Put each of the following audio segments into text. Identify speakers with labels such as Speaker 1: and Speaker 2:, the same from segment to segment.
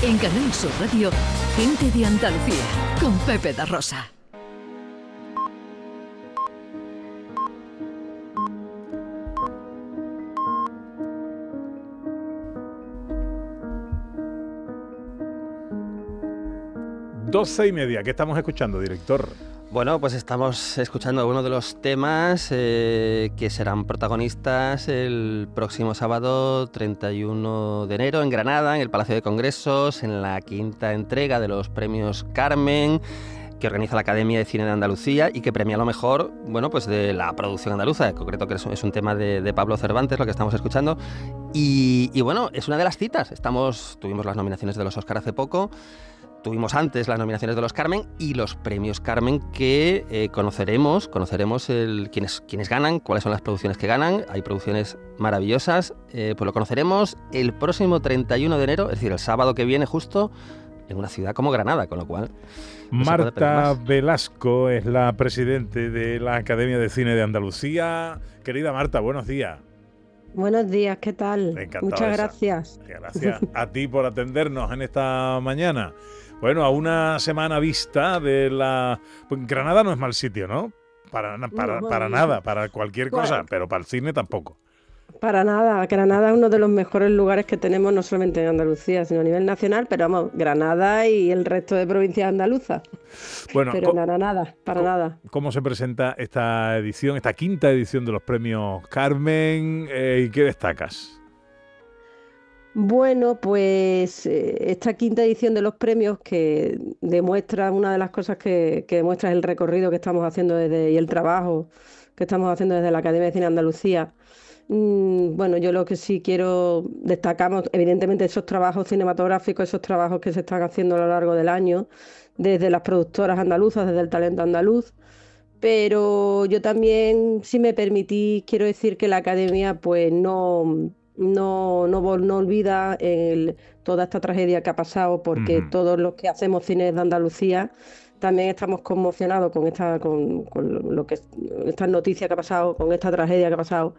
Speaker 1: En Canal Sur Radio, Gente de Andalucía, con Pepe da Rosa.
Speaker 2: Doce y media. ¿Qué estamos escuchando, director?
Speaker 3: Bueno, pues estamos escuchando uno de los temas que serán protagonistas el próximo sábado 31 de enero en Granada, en el Palacio de Congresos, en la quinta entrega de los premios Carmen, que organiza la Academia de Cine de Andalucía y que premia lo mejor, bueno, pues de la producción andaluza. En concreto que es un tema de Pablo Cervantes, lo que estamos escuchando. Y bueno, es una de las citas. Tuvimos las nominaciones de los Oscar hace poco. Tuvimos antes las nominaciones de los Carmen y los premios Carmen que conoceremos quiénes ganan, cuáles son las producciones que ganan. Hay producciones maravillosas, pues lo conoceremos el próximo 31 de enero, es decir, el sábado que viene justo, en una ciudad como Granada, con lo cual...
Speaker 2: Marta Velasco es la presidente de la Academia de Cine de Andalucía. Querida Marta, buenos días.
Speaker 4: Buenos días, ¿qué tal?
Speaker 2: Encantado.
Speaker 4: Muchas gracias.
Speaker 2: Gracias a ti por atendernos en esta mañana. Bueno, a una semana vista de la... Pues Granada no es mal sitio, ¿no? Para nada, para cualquier cosa, pero para el cine tampoco.
Speaker 4: Para nada, Granada es uno de los mejores lugares que tenemos, no solamente en Andalucía, sino a nivel nacional, pero vamos, Granada y el resto de provincias andaluzas. Bueno, pero nada.
Speaker 2: ¿Cómo se presenta esta edición, esta quinta edición de los premios Carmen? ¿Y qué destacas?
Speaker 4: Bueno, pues esta quinta edición de los premios que demuestra, una de las cosas que demuestra es el recorrido que estamos haciendo y el trabajo que estamos haciendo desde la Academia de Cine de Andalucía. Bueno, yo lo que sí quiero destacamos, evidentemente, esos trabajos cinematográficos, esos trabajos que se están haciendo a lo largo del año, desde las productoras andaluzas, desde el talento andaluz. Pero yo también, si me permitís, quiero decir que la Academia pues no olvida toda esta tragedia que ha pasado, porque todos los que hacemos cine de Andalucía también estamos conmocionados con esta noticia que ha pasado, con esta tragedia que ha pasado.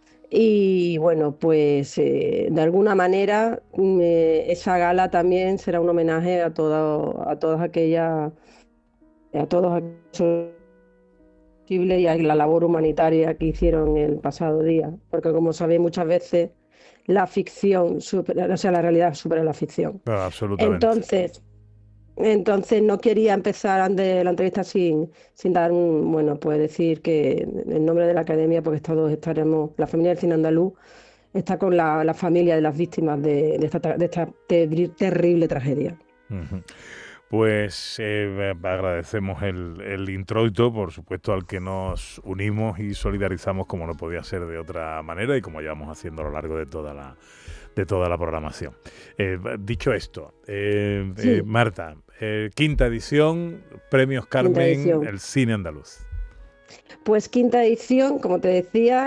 Speaker 4: Y bueno, pues de alguna manera esa gala también será un homenaje a todos aquellos y a la labor humanitaria que hicieron el pasado día, porque como sabéis muchas veces la ficción la realidad supera la ficción.
Speaker 2: No, absolutamente.
Speaker 4: Entonces no quería empezar la entrevista sin dar pues decir que en nombre de la Academia, porque todos estaremos, la familia del cine andaluz está con la familia de las víctimas de esta terrible tragedia.
Speaker 2: Uh-huh. Pues agradecemos el introito, por supuesto, al que nos unimos y solidarizamos como no podía ser de otra manera y como llevamos haciendo a lo largo de toda la programación. Dicho esto, sí. Marta, quinta edición, premios Carmen, el cine andaluz.
Speaker 4: Pues quinta edición, como te decía,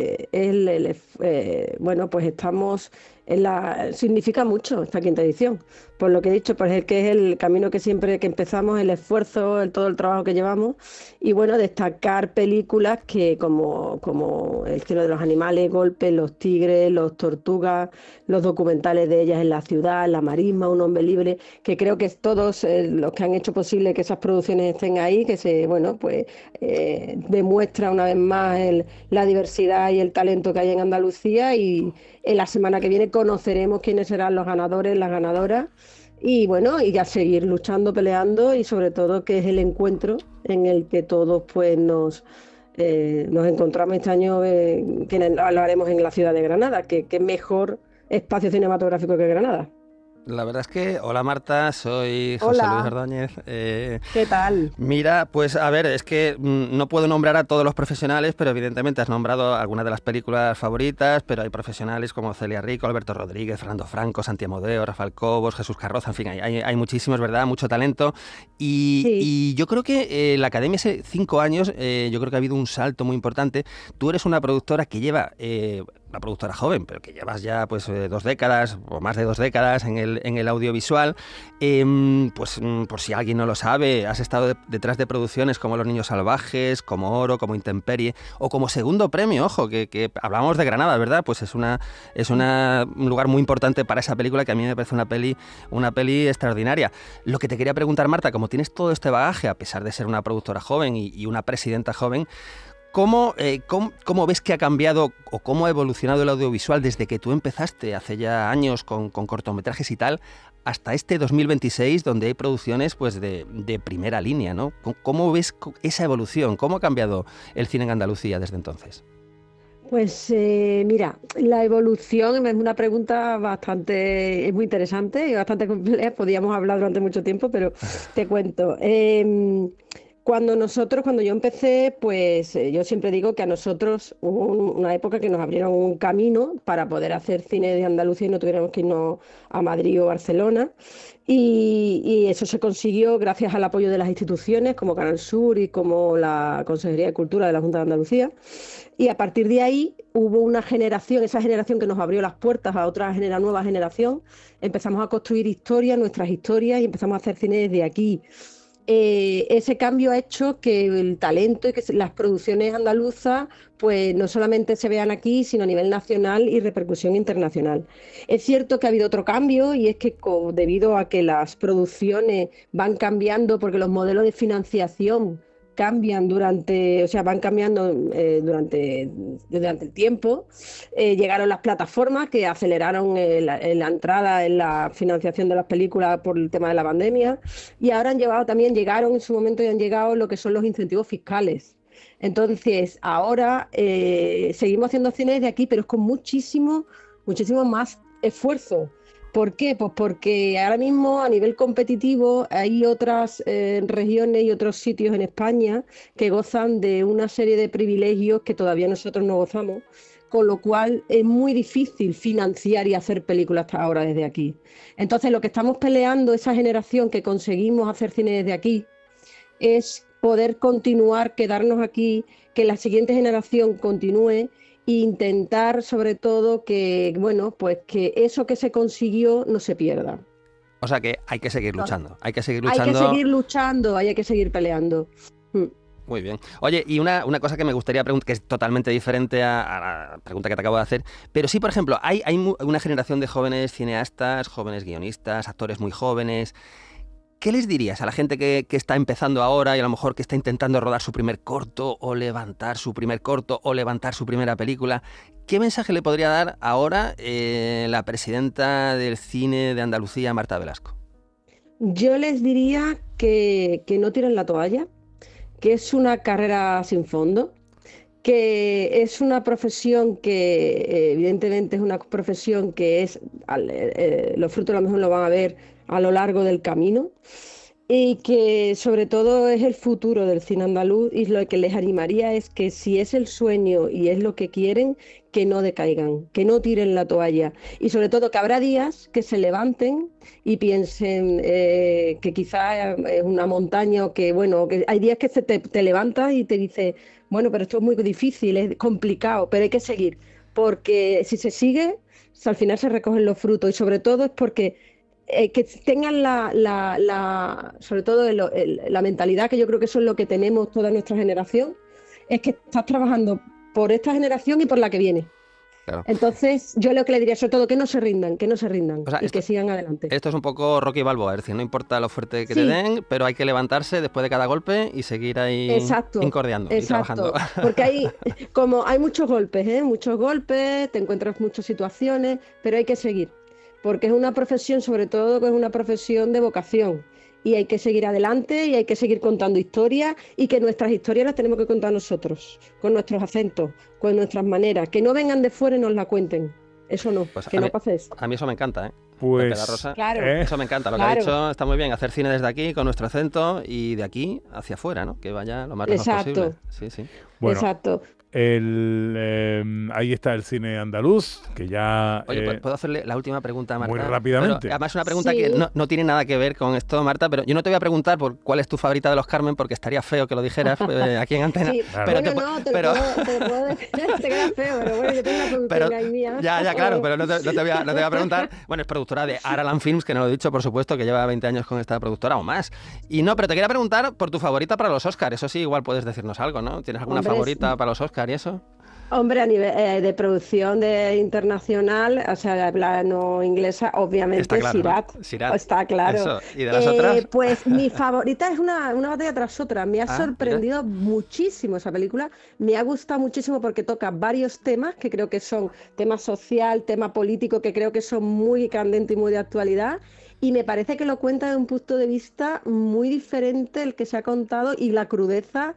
Speaker 4: pues estamos significa mucho esta quinta edición, por lo que he dicho, pues que es el camino que siempre que empezamos, el esfuerzo, todo el trabajo que llevamos, y bueno, destacar películas que como El cielo de los animales, Golpe, Los tigres, Los tortugas, los documentales de ellas en la ciudad, La marisma, Un hombre libre, que creo que todos los que han hecho posible que esas producciones estén ahí, que demuestra una vez más la diversidad y el talento que hay en Andalucía, y en la semana que viene conoceremos quiénes serán los ganadores, las ganadoras, y bueno, y a seguir luchando, peleando, y sobre todo que es el encuentro en el que todos pues nos encontramos este año, que lo haremos en la ciudad de Granada, que mejor espacio cinematográfico que Granada.
Speaker 3: La verdad es que, hola Marta, soy José Luis Ordóñez.
Speaker 4: ¿Qué tal?
Speaker 3: Mira, pues a ver, es que no puedo nombrar a todos los profesionales, pero evidentemente has nombrado algunas de las películas favoritas, pero hay profesionales como Celia Rico, Alberto Rodríguez, Fernando Franco, Santi Amodeo, Rafael Cobos, Jesús Carroza, en fin, hay muchísimos, ¿verdad? Mucho talento. Y yo creo que la Academia hace 5 años, yo creo que ha habido un salto muy importante. Tú eres una productora que lleva una productora joven, pero que llevas ya pues 2 décadas o más de 2 décadas en el audiovisual. Pues por si alguien no lo sabe, has estado detrás de producciones como Los Niños Salvajes, como Oro, como Intemperie o como Segundo Premio, ojo, que hablábamos de Granada, ¿verdad? Pues es un lugar muy importante para esa película, que a mí me parece una peli extraordinaria. Lo que te quería preguntar, Marta, como tienes todo este bagaje, a pesar de ser una productora joven y una presidenta joven, ¿cómo ves que ha cambiado o cómo ha evolucionado el audiovisual desde que tú empezaste hace ya años con cortometrajes y tal, hasta este 2026, donde hay producciones pues de primera línea, ¿no? ¿Cómo ves esa evolución? ¿Cómo ha cambiado el cine en Andalucía desde entonces?
Speaker 4: Pues mira, la evolución es una pregunta es muy interesante y bastante compleja. Podríamos hablar durante mucho tiempo, pero te cuento. Cuando yo empecé, pues yo siempre digo que a nosotros hubo una época que nos abrieron un camino para poder hacer cine de Andalucía y no tuviéramos que irnos a Madrid o Barcelona. Y eso se consiguió gracias al apoyo de las instituciones como Canal Sur y como la Consejería de Cultura de la Junta de Andalucía. Y a partir de ahí hubo una generación, esa generación que nos abrió las puertas a otra nueva generación. Empezamos a construir historias, nuestras historias, y empezamos a hacer cine desde aquí. Ese cambio ha hecho que el talento y que las producciones andaluzas pues no solamente se vean aquí, sino a nivel nacional y repercusión internacional. Es cierto que ha habido otro cambio, y es que debido a que las producciones van cambiando porque los modelos de financiación van cambiando durante el tiempo. Llegaron las plataformas que aceleraron la entrada en la financiación de las películas por el tema de la pandemia, y ahora llegaron en su momento y han llegado lo que son los incentivos fiscales. Entonces, ahora seguimos haciendo cine desde aquí, pero es con muchísimo más esfuerzo. ¿Por qué? Pues porque ahora mismo a nivel competitivo hay otras regiones y otros sitios en España que gozan de una serie de privilegios que todavía nosotros no gozamos, con lo cual es muy difícil financiar y hacer películas hasta ahora desde aquí. Entonces, lo que estamos peleando, esa generación que conseguimos hacer cine desde aquí, es poder continuar, quedarnos aquí, que la siguiente generación continúe, e intentar sobre todo que eso que se consiguió no se pierda.
Speaker 3: O sea que hay que seguir luchando, hay que seguir
Speaker 4: luchando, hay que seguir peleando.
Speaker 3: Muy bien. Oye, y una cosa que me gustaría preguntar, que es totalmente diferente a la pregunta que te acabo de hacer, pero sí, por ejemplo, hay una generación de jóvenes cineastas, jóvenes guionistas, actores muy jóvenes. ¿Qué les dirías a la gente que está empezando ahora y a lo mejor que está intentando rodar su primer corto o levantar su primera película? ¿Qué mensaje le podría dar ahora la presidenta del cine de Andalucía, Marta Velasco?
Speaker 4: Yo les diría que no tiren la toalla, que es una carrera sin fondo, que es una profesión que evidentemente es una profesión que los frutos a lo mejor lo van a ver a lo largo del camino, y que sobre todo es el futuro del cine andaluz, y lo que les animaría es que si es el sueño y es lo que quieren, que no decaigan, que no tiren la toalla, y sobre todo que habrá días que se levanten y piensen que quizás es una montaña, o que hay días que te levantas y te dices, bueno, pero esto es muy difícil, es complicado, pero hay que seguir, porque si se sigue, al final se recogen los frutos, y sobre todo es porque que tengan sobre todo la mentalidad, que yo creo que eso es lo que tenemos toda nuestra generación, es que estás trabajando por esta generación y por la que viene. Claro. Entonces, yo lo que le diría, sobre todo, que no se rindan, o sea, y que sigan adelante.
Speaker 3: Esto es un poco Rocky Balboa, es decir, no importa lo fuerte que te den, pero hay que levantarse después de cada golpe y seguir ahí incordiando y trabajando.
Speaker 4: Porque hay muchos golpes, te encuentras muchas situaciones, pero hay que seguir. Porque es una profesión, sobre todo, que es una profesión de vocación, y hay que seguir adelante y hay que seguir contando historias, y que nuestras historias las tenemos que contar nosotros, con nuestros acentos, con nuestras maneras, que no vengan de fuera y nos la cuenten. Eso no, pues que no pase eso.
Speaker 3: A mí eso me encanta, ¿eh?
Speaker 2: Pues,
Speaker 3: Rosa,
Speaker 4: claro.
Speaker 3: Eso me encanta, lo que ha dicho está muy bien, hacer cine desde aquí, con nuestro acento, y de aquí hacia afuera, ¿no? Que vaya lo más lejos posible.
Speaker 4: Sí. Bueno, exacto.
Speaker 2: Ahí está el cine andaluz, que ya...
Speaker 3: Oye, ¿puedo hacerle la última pregunta a Marta?
Speaker 2: Muy rápidamente.
Speaker 3: Pero, además, una pregunta
Speaker 4: Sí.
Speaker 3: que no tiene nada que ver con esto, Marta, pero yo no te voy a preguntar por cuál es tu favorita de los Carmen, porque estaría feo que lo dijeras aquí en Antena.
Speaker 4: Sí,
Speaker 2: Claro.
Speaker 3: Pero
Speaker 4: bueno, no, te lo puedo decir, te queda feo, pero bueno, yo tengo una producción
Speaker 3: Pero,
Speaker 4: ahí mía.
Speaker 3: ya, claro, pero no te voy a preguntar. Bueno, es productora de Araland Films, que no lo he dicho, por supuesto, que lleva 20 años con esta productora o más. Y no, pero te quería preguntar por tu favorita para los Oscars. Eso sí, igual puedes decirnos algo, ¿no? ¿Tienes alguna
Speaker 4: Hombre,
Speaker 3: favorita para los Oscars y eso?
Speaker 4: Hombre, a nivel de producción internacional, o sea, la no inglesa, obviamente
Speaker 3: Está claro,
Speaker 4: Sirat.
Speaker 3: ¿no? Sirat.
Speaker 4: Está claro.
Speaker 3: Eso. ¿Y de las otras?
Speaker 4: Pues mi favorita es una batalla tras otra. Me ha sorprendido muchísimo esa película. Me ha gustado muchísimo porque toca varios temas que creo que son tema social, tema político, que creo que son muy candentes y muy de actualidad. Y me parece que lo cuenta desde un punto de vista muy diferente el que se ha contado y la crudeza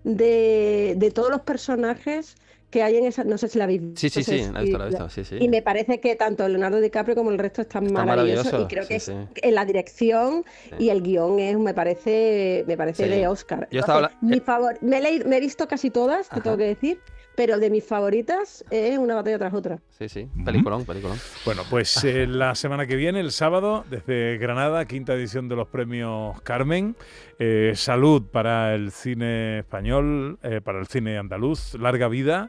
Speaker 4: de todos los personajes que hay en esa, no sé si la habéis visto.
Speaker 3: Sí, la he visto, sí.
Speaker 4: Y me parece que tanto Leonardo DiCaprio como el resto están maravillosos.
Speaker 3: maravilloso,
Speaker 4: Y creo que
Speaker 3: sí.
Speaker 4: en la dirección y el guión me parece
Speaker 3: Sí.
Speaker 4: de Oscar.
Speaker 3: Yo estaba
Speaker 4: Me he visto casi todas, te tengo que decir, pero de mis favoritas es Una batalla tras otra.
Speaker 3: Sí, peliculón.
Speaker 2: Bueno, pues la semana que viene, el sábado, desde Granada, 5ª edición de los premios Carmen. Salud para el cine español, para el cine andaluz, larga vida.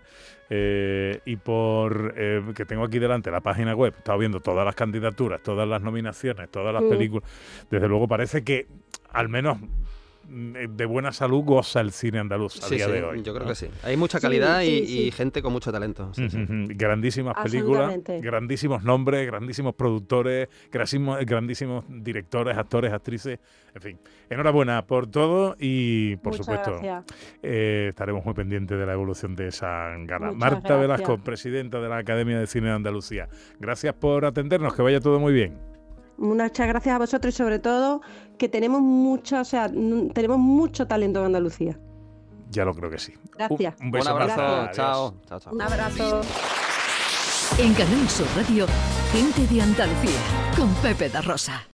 Speaker 2: Y por que tengo aquí delante la página web, he estado viendo todas las candidaturas, todas las nominaciones, todas las películas. Desde luego parece que al menos de buena salud goza el cine andaluz a día de hoy.
Speaker 3: Yo creo
Speaker 2: ¿no?
Speaker 3: que sí. Hay mucha calidad
Speaker 4: Sí,
Speaker 3: y gente con mucho talento. Sí.
Speaker 2: Grandísimas películas,
Speaker 4: Absolutamente.
Speaker 2: grandísimos nombres, grandísimos productores, grandísimos directores, actores, actrices. En fin, enhorabuena por todo y por
Speaker 4: Muchas
Speaker 2: supuesto
Speaker 4: gracias.
Speaker 2: estaremos muy pendientes de la evolución de esa gala.
Speaker 4: Muchas
Speaker 2: Marta
Speaker 4: gracias.
Speaker 2: Velasco, presidenta de la Academia de Cine de Andalucía. Gracias por atendernos, que vaya todo muy bien.
Speaker 4: Muchas gracias a vosotros y sobre todo que tenemos mucho talento en Andalucía.
Speaker 2: Ya lo creo que sí.
Speaker 4: Gracias.
Speaker 2: Un beso,
Speaker 3: Un abrazo.
Speaker 2: Marta.
Speaker 3: Chao.
Speaker 4: Un abrazo.
Speaker 1: En Canal Sur Radio, Gente de Andalucía, con Pepe da Rosa.